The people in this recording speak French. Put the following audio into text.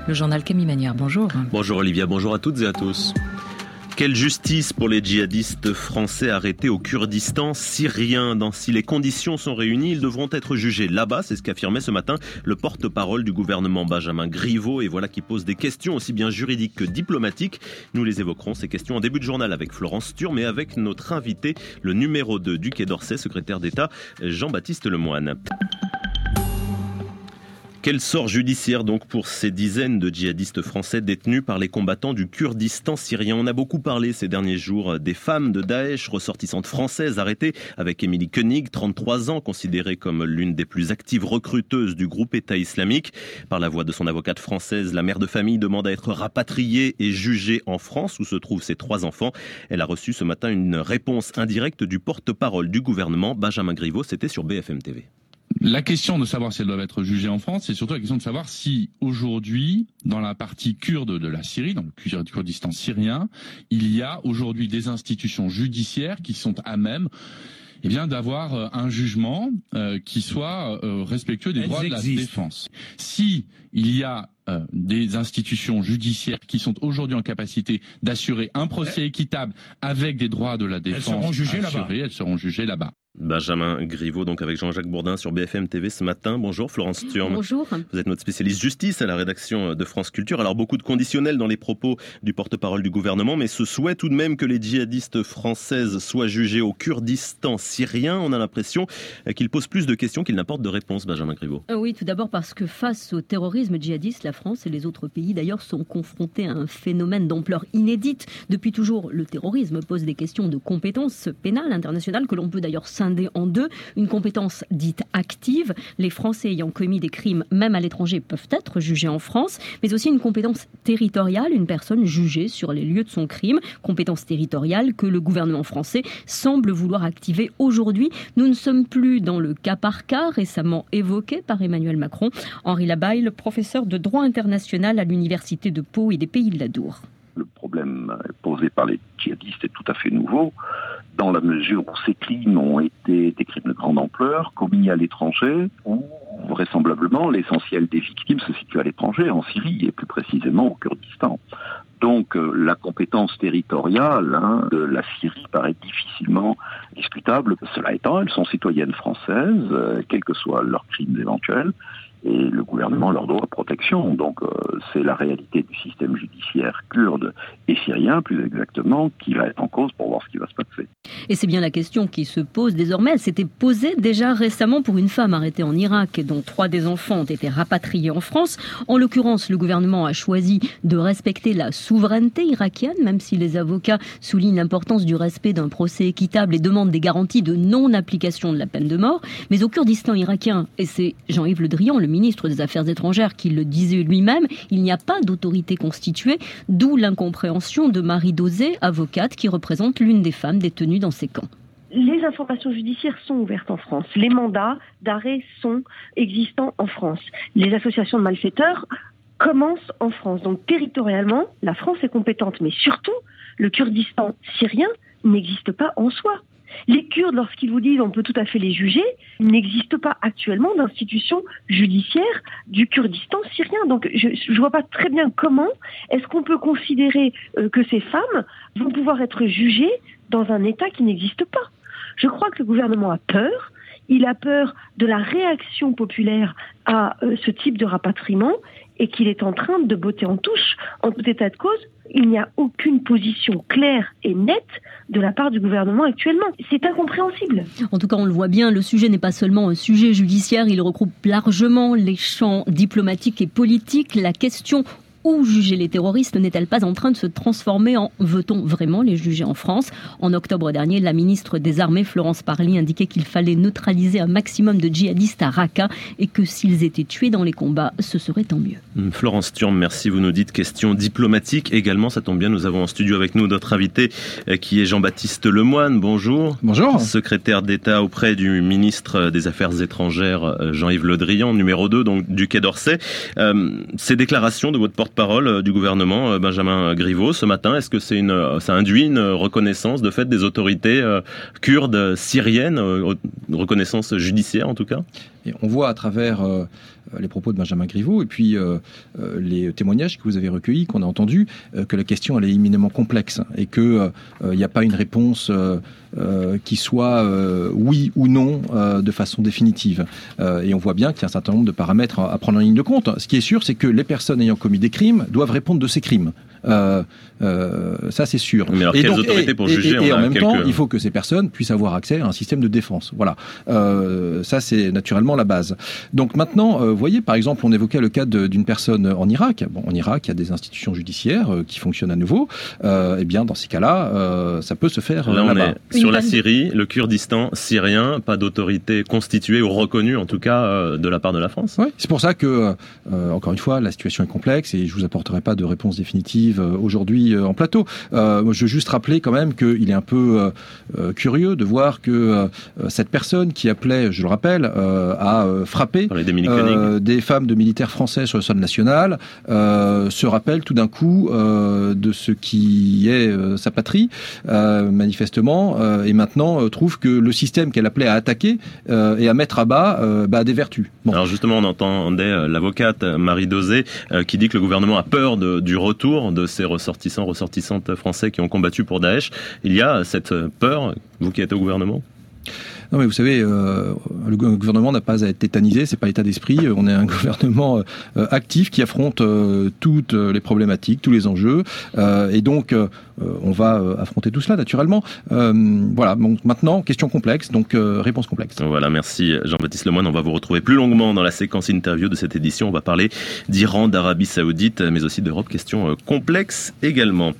Le journal Camille Magnard, bonjour. Bonjour Olivia, bonjour à toutes et à tous. Quelle justice pour les djihadistes français arrêtés au Kurdistan syrien. Si les conditions sont réunies, ils devront être jugés là-bas. C'est ce qu'affirmait ce matin le porte-parole du gouvernement Benjamin Griveaux. Et voilà qui pose des questions aussi bien juridiques que diplomatiques. Nous les évoquerons, ces questions en début de journal avec Florence Sturm et avec notre invité, le numéro 2 du Quai d'Orsay, secrétaire d'État Jean-Baptiste Lemoyne. Quel sort judiciaire donc pour ces dizaines de djihadistes français détenus par les combattants du Kurdistan syrien? On a beaucoup parlé ces derniers jours des femmes de Daesh, ressortissantes françaises arrêtées, avec Émilie Koenig, 33 ans, considérée comme l'une des plus actives recruteuses du groupe État islamique. Par la voix de son avocate française, la mère de famille demande à être rapatriée et jugée en France, où se trouvent ses 3 enfants. Elle a reçu ce matin une réponse indirecte du porte-parole du gouvernement, Benjamin Griveaux. C'était sur BFM TV. La question de savoir si elles doivent être jugées en France, c'est surtout la question de savoir si aujourd'hui, dans la partie kurde de la Syrie, dans le Kurdistan syrien, il y a aujourd'hui des institutions judiciaires qui sont à même d'avoir un jugement qui soit respectueux des droits de la défense. Si il y a des institutions judiciaires qui sont aujourd'hui en capacité d'assurer un procès équitable avec des droits de la défense elles seront jugées là-bas. Benjamin Griveaux, donc avec Jean-Jacques Bourdin sur BFM TV ce matin. Bonjour Florence Sturm. Bonjour. Vous êtes notre spécialiste justice à la rédaction de France Culture. Alors beaucoup de conditionnels dans les propos du porte-parole du gouvernement, mais ce souhait tout de même que les djihadistes françaises soient jugées au Kurdistan syrien, on a l'impression qu'il pose plus de questions qu'il n'apporte de réponses, Benjamin Griveaux. Oui, tout d'abord parce que face au terrorisme djihadiste, la France et les autres pays d'ailleurs sont confrontés à un phénomène d'ampleur inédite. Depuis toujours, le terrorisme pose des questions de compétences pénales internationales que l'on peut d'ailleurs scinder en deux. Une compétence dite active, les Français ayant commis des crimes même à l'étranger peuvent être jugés en France, mais aussi une compétence territoriale, une personne jugée sur les lieux de son crime, compétence territoriale que le gouvernement français semble vouloir activer aujourd'hui. Nous ne sommes plus dans le cas par cas récemment évoqué par Emmanuel Macron. Henri Labaille, professeur de droit international à l'université de Pau et des Pays de l'Adour. Le problème posé par les djihadistes est tout à fait nouveau, dans la mesure où ces crimes ont été des crimes de grande ampleur, commis à l'étranger, où vraisemblablement l'essentiel des victimes se situe à l'étranger, en Syrie et plus précisément au Kurdistan. Donc la compétence territoriale de la Syrie paraît difficilement discutable. Cela étant, elles sont citoyennes françaises, quels que soient leurs crimes éventuels, et le gouvernement leur doit protection. Donc c'est la réalité du système judiciaire kurde et syrien, plus exactement, qui va être en cause pour voir ce qui va se passer. Et c'est bien la question qui se pose désormais. Elle s'était posée déjà récemment pour une femme arrêtée en Irak, dont 3 des enfants ont été rapatriés en France. En l'occurrence, le gouvernement a choisi de respecter la souveraineté irakienne, même si les avocats soulignent l'importance du respect d'un procès équitable et demandent des garanties de non-application de la peine de mort. Mais au Kurdistan irakien, et c'est Jean-Yves Le Drian, le ministre des Affaires étrangères, qui le disait lui-même, il n'y a pas d'autorité constituée, d'où l'incompréhension de Marie Dosé, avocate qui représente l'une des femmes détenues dans ces camps. Les informations judiciaires sont ouvertes en France. Les mandats d'arrêt sont existants en France. Les associations de malfaiteurs commencent en France. Donc territorialement, la France est compétente. Mais surtout, le Kurdistan syrien n'existe pas en soi. Les Kurdes, lorsqu'ils vous disent on peut tout à fait les juger, il n'existe pas actuellement d'institution judiciaire du Kurdistan syrien. Donc je ne vois pas très bien comment est-ce qu'on peut considérer que ces femmes vont pouvoir être jugées dans un État qui n'existe pas. Je crois que le gouvernement a peur. Il a peur de la réaction populaire à ce type de rapatriement et qu'il est en train de botter en touche. En tout état de cause, il n'y a aucune position claire et nette de la part du gouvernement actuellement. C'est incompréhensible. En tout cas, on le voit bien, le sujet n'est pas seulement un sujet judiciaire, il regroupe largement les champs diplomatiques et politiques. La question où juger les terroristes n'est-elle pas en train de se transformer en veut-on vraiment les juger en France? En octobre dernier, la ministre des Armées, Florence Parly, indiquait qu'il fallait neutraliser un maximum de djihadistes à Raqqa et que s'ils étaient tués dans les combats, ce serait tant mieux. Florence Sturm, merci. Vous nous dites question diplomatique également. Ça tombe bien, nous avons en studio avec nous notre invité qui est Jean-Baptiste Lemoyne. Bonjour. Bonjour. Secrétaire d'État auprès du ministre des Affaires étrangères Jean-Yves Le Drian, numéro 2 donc, du Quai d'Orsay. Ces déclarations de votre porte porte-parole du gouvernement, Benjamin Griveaux, ce matin. Est-ce que ça induit une reconnaissance de fait des autorités kurdes syriennes, reconnaissance judiciaire en tout cas? Et on voit à travers les propos de Benjamin Griveaux et puis les témoignages que vous avez recueillis, qu'on a entendus, que la question elle est éminemment complexe et qu'il n'y a pas une réponse qui soit oui ou non de façon définitive. Et on voit bien qu'il y a un certain nombre de paramètres à prendre en ligne de compte. Ce qui est sûr, c'est que les personnes ayant commis des crimes doivent répondre de ces crimes. Ça c'est sûr. Mais alors, quelles autorités pour juger? Et en même temps, il faut que ces personnes puissent avoir accès à un système de défense. Voilà. Ça c'est naturellement la base. Donc maintenant, vous voyez, par exemple, on évoquait le cas d'une personne en Irak. Bon, en Irak, il y a des institutions judiciaires qui fonctionnent à nouveau. Eh bien, dans ces cas-là, ça peut se faire là-bas. On est sur la Syrie, le Kurdistan syrien, pas d'autorité constituée ou reconnue, en tout cas, de la part de la France. Oui, c'est pour ça que, encore une fois, la situation est complexe et je vous apporterai pas de réponse définitive aujourd'hui en plateau. Je veux juste rappeler quand même qu'il est un peu curieux de voir que cette personne qui appelait, je le rappelle, à frapper des femmes de militaires français sur le sol national se rappelle tout d'un coup de ce qui est sa patrie, manifestement, et maintenant trouve que le système qu'elle appelait à attaquer et à mettre à bas a des vertus. Bon. Alors justement, on entendait l'avocate Marie Dosé qui dit que le gouvernement a peur du retour de ces ressortissantes français qui ont combattu pour Daesh. Il y a cette peur, vous qui êtes au gouvernement? Non mais vous savez, le gouvernement n'a pas à être tétanisé, c'est pas l'état d'esprit. On est un gouvernement actif qui affronte toutes les problématiques, tous les enjeux, et donc on va affronter tout cela naturellement. Voilà. Donc maintenant, question complexe, donc réponse complexe. Voilà, merci Jean-Baptiste Lemoyne. On va vous retrouver plus longuement dans la séquence interview de cette édition. On va parler d'Iran, d'Arabie Saoudite, mais aussi d'Europe. Question complexe également.